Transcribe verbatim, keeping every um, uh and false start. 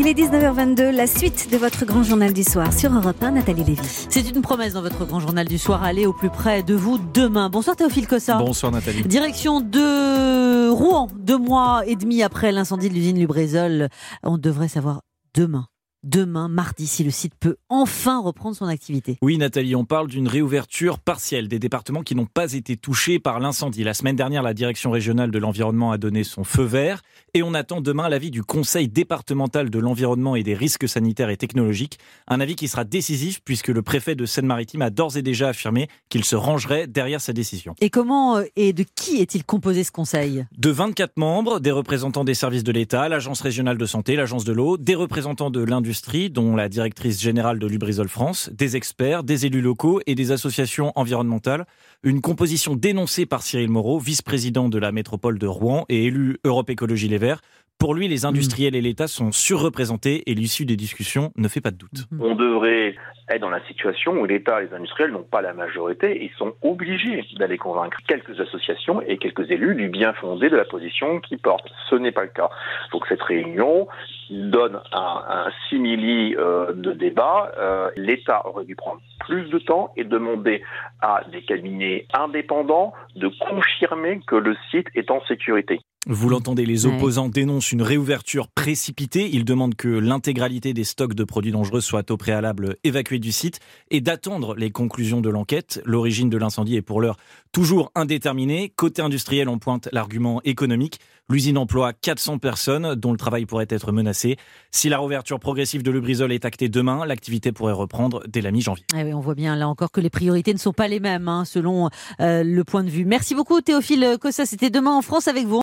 Il est dix-neuf heures vingt-deux, la suite de votre grand journal du soir sur Europe un, Nathalie Lévy. C'est une promesse dans votre grand journal du soir, aller au plus près de vous demain. Bonsoir Théophile Cossa. Bonsoir Nathalie. Direction de Rouen, deux mois et demi après l'incendie de l'usine Lubrizol. On devrait savoir demain. Demain, mardi, si le site peut enfin reprendre son activité. Oui Nathalie, on parle d'une réouverture partielle des départements qui n'ont pas été touchés par l'incendie. La semaine dernière, la direction régionale de l'environnement a donné son feu vert et on attend demain l'avis du conseil départemental de l'environnement et des risques sanitaires et technologiques. Un avis qui sera décisif puisque le préfet de Seine-Maritime a d'ores et déjà affirmé qu'il se rangerait derrière sa décision. Et comment et de qui est-il composé ce conseil ? De vingt-quatre membres, des représentants des services de l'État, l'agence régionale de santé, l'agence de l'eau, des représentants de l'industrie, dont la directrice générale de Lubrizol France, des experts, des élus locaux et des associations environnementales. Une composition dénoncée par Cyril Moreau, vice-président de la métropole de Rouen et élu Europe Écologie Les Verts. Pour lui, les industriels et l'État sont surreprésentés et l'issue des discussions ne fait pas de doute. On devrait être dans la situation où l'État et les industriels n'ont pas la majorité. Ils sont obligés d'aller convaincre quelques associations et quelques élus du bien fondé de la position qu'ils portent. Ce n'est pas le cas. Donc cette réunion donne un, un simili euh, de débat. Euh, L'État aurait dû prendre plus de temps et demander à des cabinets indépendants de confirmer que le site est en sécurité. Vous l'entendez, les opposants dénoncent une réouverture précipitée. Ils demandent que l'intégralité des stocks de produits dangereux soit au préalable évacués du site et d'attendre les conclusions de l'enquête. L'origine de l'incendie est pour l'heure toujours indéterminée. Côté industriel, on pointe l'argument économique. L'usine emploie quatre cents personnes dont le travail pourrait être menacé. Si la réouverture progressive de Lubrizol est actée demain, l'activité pourrait reprendre dès la mi-janvier. Ah oui, on voit bien là encore que les priorités ne sont pas les mêmes hein, selon euh, le point de vue. Merci beaucoup Théophile Cossa, c'était Demain en France avec vous.